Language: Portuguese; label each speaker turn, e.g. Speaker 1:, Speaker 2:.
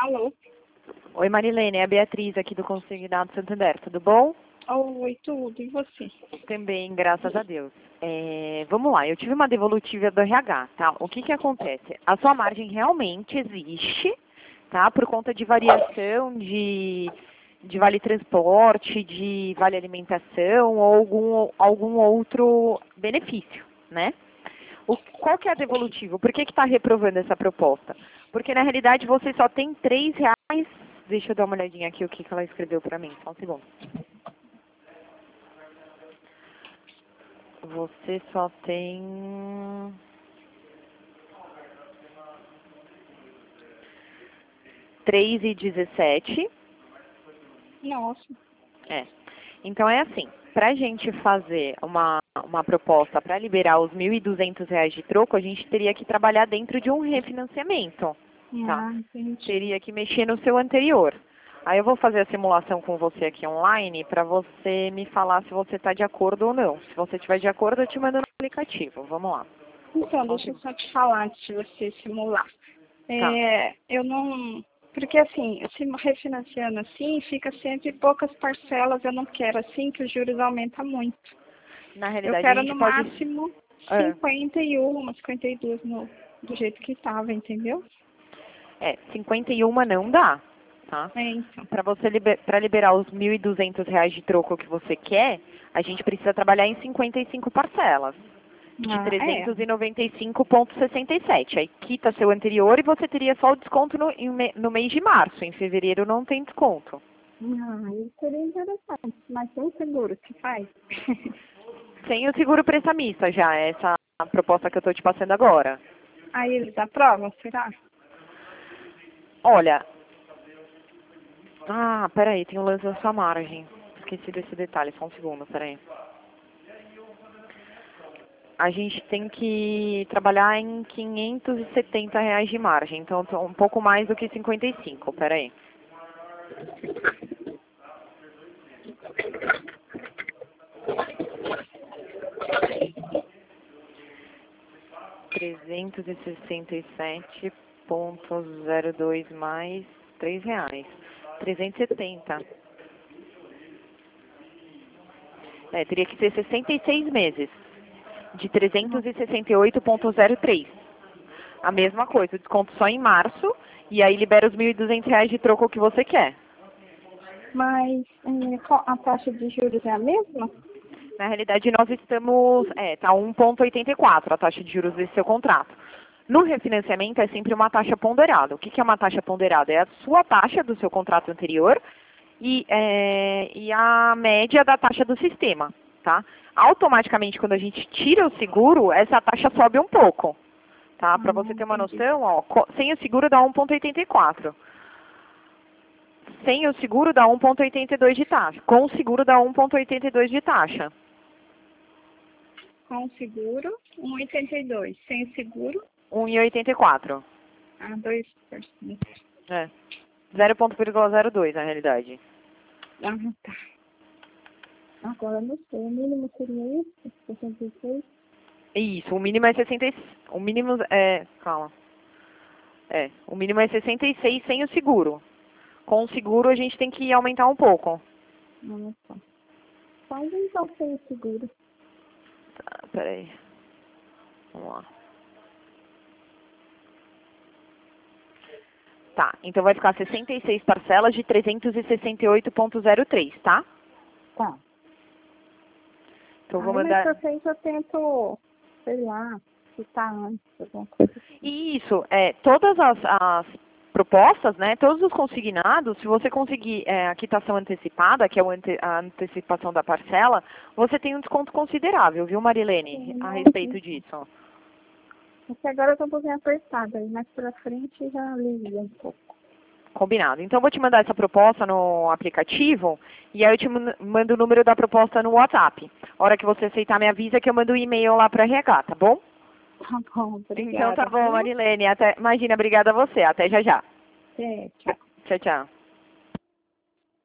Speaker 1: Alô?
Speaker 2: Oi, Marilene, é a Beatriz aqui do Consignado Santander, tudo bom?
Speaker 1: Oi, tudo. E você?
Speaker 2: Também, graças a Deus. Vamos lá, eu tive uma devolutiva do RH, tá? O que que acontece? A sua margem realmente existe, tá? Por conta de variação de vale transporte, de vale alimentação ou algum outro benefício, né? Qual que é a devolutiva? Por que que está reprovando essa proposta? Porque na realidade você só tem R$ 3. Deixa eu dar uma olhadinha aqui o que que ela escreveu para mim, só um segundo. Você só tem R$ 3,17.
Speaker 1: Nossa.
Speaker 2: Então é assim, para a gente fazer uma proposta para liberar os R$ 1.200 de troco, a gente teria que trabalhar dentro de um refinanciamento, tá?
Speaker 1: Entendi.
Speaker 2: Teria que mexer no seu anterior. Aí eu vou fazer a simulação com você aqui online para você me falar se você está de acordo ou não. Se você estiver de acordo, eu te mando no aplicativo. Vamos lá.
Speaker 1: Então, deixa eu só te falar antes de você simular.
Speaker 2: Tá.
Speaker 1: Eu não... Porque assim, se refinanciando assim, fica sempre poucas parcelas. Eu não quero assim, que os juros aumentam muito.
Speaker 2: Na
Speaker 1: Eu
Speaker 2: realidade, a
Speaker 1: quero
Speaker 2: gente
Speaker 1: no
Speaker 2: pode...
Speaker 1: máximo
Speaker 2: É.
Speaker 1: 51, 52 do jeito que estava, entendeu?
Speaker 2: 51 não dá, tá?
Speaker 1: Então.
Speaker 2: Para liberar os R$ 1.200 de troco que você quer, a gente precisa trabalhar em 55 parcelas de 395,67. Aí quita seu anterior e você teria só o desconto no mês de março. Em fevereiro não tem desconto.
Speaker 1: Isso seria interessante, mas tem seguro que faz?
Speaker 2: Sem o seguro prestamista já, essa a proposta que eu estou te passando agora.
Speaker 1: Aí eles aprovam, será?
Speaker 2: Olha, peraí, tem o lance da sua margem. Esqueci desse detalhe, só um segundo, peraí. A gente tem que trabalhar em R$ 570 de margem, então um pouco mais do que 55, peraí. R$ 367,02 mais R$ 3. 370. Teria que ser 66 meses. De 368,03. A mesma coisa, o desconto só em março, e aí libera os R$ 1.200 de troco que você quer.
Speaker 1: Mas a taxa de juros é a mesma?
Speaker 2: Na realidade, nós estamos, tá 1,84 a taxa de juros desse seu contrato. No refinanciamento é sempre uma taxa ponderada. O que que é uma taxa ponderada? É a sua taxa do seu contrato anterior e a média da taxa do sistema, tá? Automaticamente, quando a gente tira o seguro, essa taxa sobe um pouco, tá? Para você ter uma
Speaker 1: Entendi.
Speaker 2: noção, ó, sem o seguro dá 1,84. Sem o seguro dá 1,82 de taxa. Com o seguro dá 1,82 de taxa.
Speaker 1: Com o seguro, 1,82. Sem o seguro,
Speaker 2: 1,84.
Speaker 1: 2%.
Speaker 2: 0,02 na realidade.
Speaker 1: Tá. Agora não sei, o mínimo seria isso? 66?
Speaker 2: Isso, o mínimo é 66. O mínimo calma. O mínimo é 66 sem o seguro. Com o seguro a gente tem que aumentar um pouco.
Speaker 1: Tá. Faz então sem o seguro.
Speaker 2: Tá, peraí. Vamos lá. Tá, então vai ficar 66 parcelas de 368,03, tá?
Speaker 1: Tá.
Speaker 2: Então eu vou
Speaker 1: Mas
Speaker 2: mandar...
Speaker 1: por frente eu tento, sei lá, citar antes, alguma coisa.
Speaker 2: Isso, todas as propostas, né, todos os consignados, se você conseguir a quitação antecipada, que é a antecipação da parcela, você tem um desconto considerável, viu, Marilene, a respeito disso.
Speaker 1: Porque agora eu tô um pouquinho apertada, e mais pra frente já alivia um pouco.
Speaker 2: Combinado. Então eu vou te mandar essa proposta no aplicativo e aí eu te mando o número da proposta no WhatsApp. A hora que você aceitar, me avisa que eu mando um e-mail lá para RH, tá bom?
Speaker 1: Tá bom, obrigada.
Speaker 2: Então tá bom, Marilene. Imagina, obrigada a você. Até já já.
Speaker 1: Tchau.
Speaker 2: Tchau, tchau.